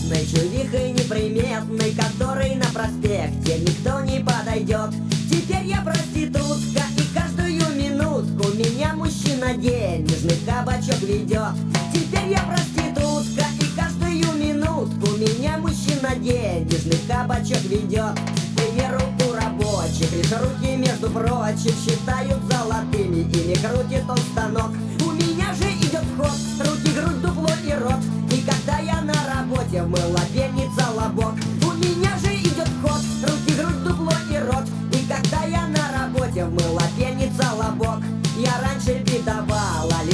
заметной, чувихой неприметной, которой на проспекте никто не подойдет. Теперь я проститутка, и каждую минутку меня мужчина денежный кабачок ведет. Теперь я проститутка, и каждую минутку меня мужчина денежный кабачок ведет. К примеру, у рабочих лишь руки, между прочим, считают золотыми, ими крутит он станок. У меня же идет ход, руки, грудь, дупло и рот. И когда я на работе, мыла пенится лобок. У меня же идет ход, руки, грудь, дупло и рот. И когда я на работе, мыла пенится лобок. Я раньше бедовала,